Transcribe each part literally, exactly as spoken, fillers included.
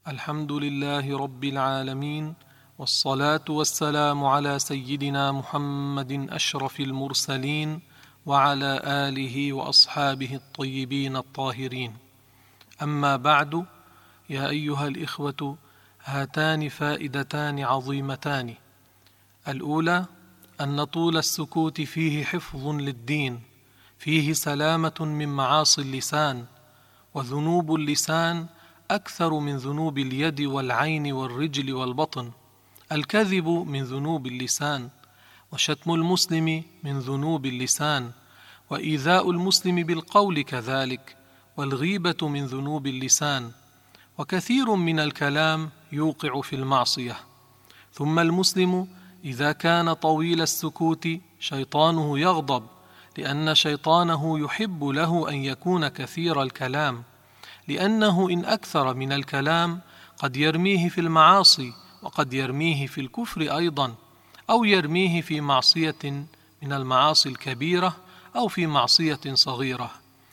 الحمد لله رب العالمين، والصلاة والسلام على سيدنا محمد أشرف المرسلين وعلى آله وأصحابه الطيبين الطاهرين. أما بعد، يا أيها الإخوة، هاتان فائدتان عظيمتان. الأولى أن طول السكوت فيه حفظ للدين، فيه سلامة من معاصي اللسان، وذنوب اللسان أكثر من ذنوب اليد والعين والرجل والبطن. الكذب من ذنوب اللسان، وشتم المسلم من ذنوب اللسان، وإيذاء المسلم بالقول كذلك، والغيبة من ذنوب اللسان، وكثير من الكلام يوقع في المعصية. ثم المسلم إذا كان طويل السكوت شيطانه يغضب، لأن شيطانه يحب له أن يكون كثير الكلام، لأنه إن أكثر من الكلام قد يرميه في المعاصي، وقد يرميه في الكفر أيضا، أو يرميه في معصية من المعاصي الكبيرة أو في معصية صغيرة.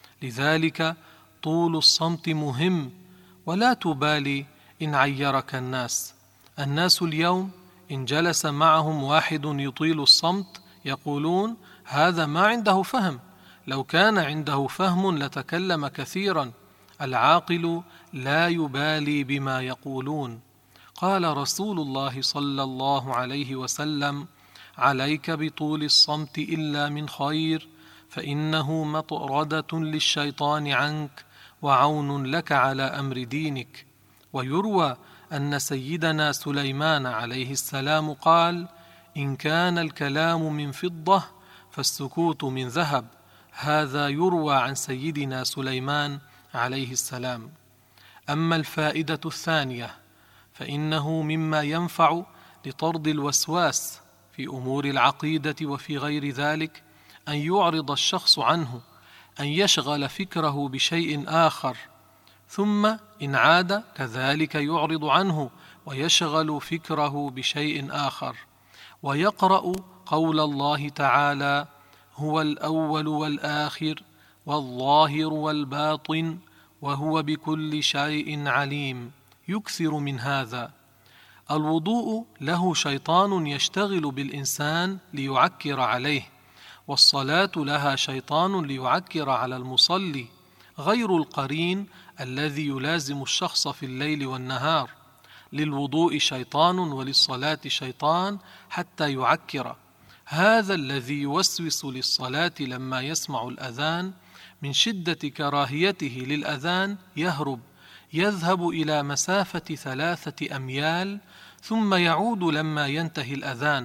لذلك طول الصمت مهم، ولا تبالي إن عيرك الناس. الناس اليوم إن جلس معهم واحد يطيل الصمت يقولون: هذا ما عنده فهم، لو كان عنده فهم لتكلم كثيرا. العاقل لا يبالي بما يقولون. قال رسول الله صلى الله عليه وسلم: عليك بطول الصمت إلا من خير، فإنه مطردة للشيطان عنك وعون لك على أمر دينك. ويروى أن سيدنا سليمان عليه السلام قال: إن كان الكلام من فضة فالسكوت من ذهب. هذا يروى عن سيدنا سليمان عليه السلام. أما الفائدة الثانية فإنه مما ينفع لطرد الوسواس في أمور العقيدة وفي غير ذلك أن يعرض الشخص عنه، أن يشغل فكره بشيء آخر، ثم إن عاد كذلك يعرض عنه ويشغل فكره بشيء آخر، ويقرأ قول الله تعالى: هو الأول والآخر والظاهر والباطن وهو بكل شيء عليم. يكثر من هذا. الوضوء له شيطان يشتغل بالإنسان ليعكر عليه، والصلاة لها شيطان ليعكر على المصلي، غير القرين الذي يلازم الشخص في الليل والنهار. للوضوء شيطان وللصلاة شيطان حتى يعكر. هذا الذي يوسوس للصلاة لما يسمع الأذان من شدة كراهيته للأذان يهرب، يذهب إلى مسافة ثلاثة أميال، ثم يعود لما ينتهي الأذان،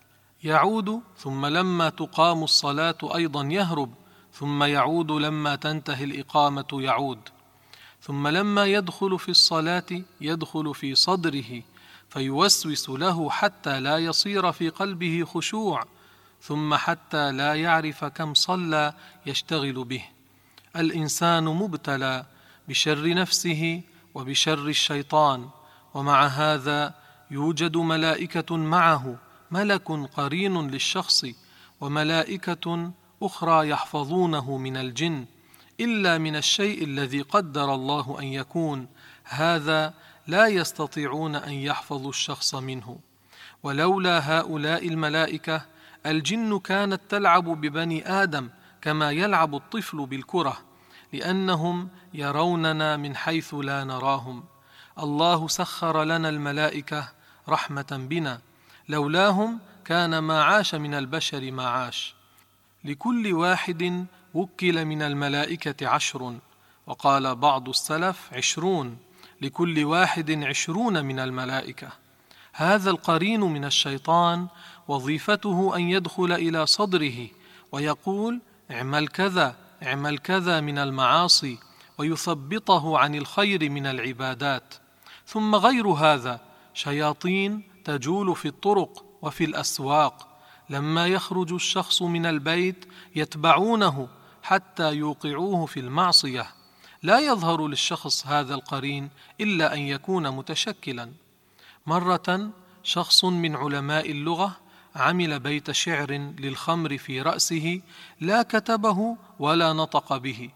يعود ثم لما تقام الصلاة أيضا يهرب، ثم يعود لما تنتهي الإقامة يعود، ثم لما يدخل في الصلاة يدخل في صدره فيوسوس له حتى لا يصير في قلبه خشوع، ثم حتى لا يعرف كم صلى يشتغل به. الإنسان مبتلى بشر نفسه وبشر الشيطان، ومع هذا يوجد ملائكة معه، ملك قرين للشخص وملائكة أخرى يحفظونه من الجن، إلا من الشيء الذي قدر الله أن يكون، هذا لا يستطيعون أن يحفظوا الشخص منه. ولولا هؤلاء الملائكة الجن كانت تلعب ببني آدم كما يلعب الطفل بالكرة، لأنهم يروننا من حيث لا نراهم. الله سخر لنا الملائكة رحمة بنا، لولاهم كان ما عاش من البشر ما عاش. لكل واحد وكل من الملائكة عشر، وقال بعض السلف عشرون، لكل واحد عشرون من الملائكة. هذا القرين من الشيطان وظيفته أن يدخل إلى صدره ويقول: اعمل كذا اعمل كذا من المعاصي، ويثبطه عن الخير من العبادات. ثم غير هذا شياطين تجول في الطرق وفي الأسواق، لما يخرج الشخص من البيت يتبعونه حتى يوقعوه في المعصية. لا يظهر للشخص هذا القرين إلا أن يكون متشكلا. مرة شخص من علماء اللغة عمل بيت شعر للخمر في رأسه، لا كتبه ولا نطق به،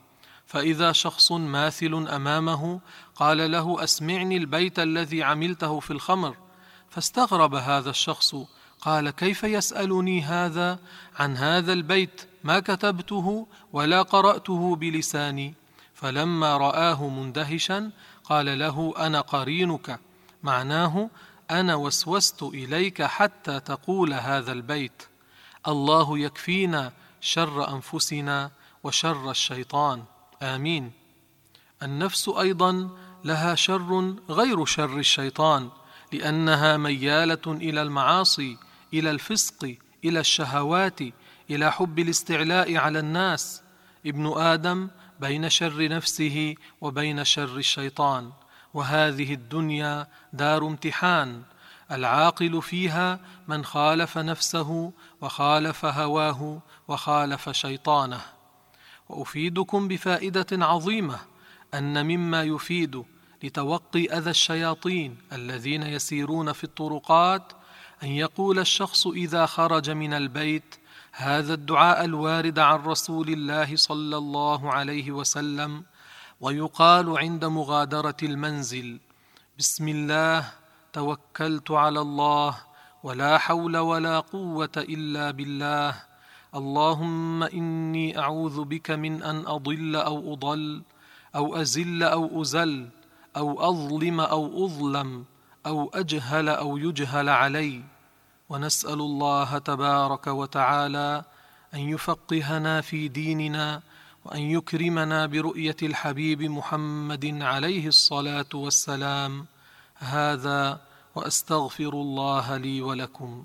فإذا شخص ماثل أمامه قال له: أسمعني البيت الذي عملته في الخمر. فاستغرب هذا الشخص، قال: كيف يسألني هذا عن هذا البيت؟ ما كتبته ولا قرأته بلساني. فلما رآه مندهشا قال له: أنا قرينك، معناه أنا وسوست إليك حتى تقول هذا البيت. الله يكفينا شر أنفسنا وشر الشيطان، آمين. النفس أيضا لها شر غير شر الشيطان، لأنها ميالة إلى المعاصي، إلى الفسق، إلى الشهوات، إلى حب الاستعلاء على الناس. ابن آدم بين شر نفسه وبين شر الشيطان، وهذه الدنيا دار امتحان، العاقل فيها من خالف نفسه وخالف هواه وخالف شيطانه. وأفيدكم بفائدة عظيمة، أن مما يفيد لتوقي أذى الشياطين الذين يسيرون في الطرقات أن يقول الشخص إذا خرج من البيت هذا الدعاء الوارد عن رسول الله صلى الله عليه وسلم، ويقال عند مغادرة المنزل: بسم الله توكلت على الله ولا حول ولا قوة إلا بالله، اللهم إني أعوذ بك من أن أضل أو أضل أو أزل أو أزل أو أظلم أو أظلم أو أجهل أو يجهل علي. ونسأل الله تبارك وتعالى أن يفقهنا في ديننا، وأن يكرمنا برؤية الحبيب محمد عليه الصلاة والسلام. هذا وأستغفر الله لي ولكم.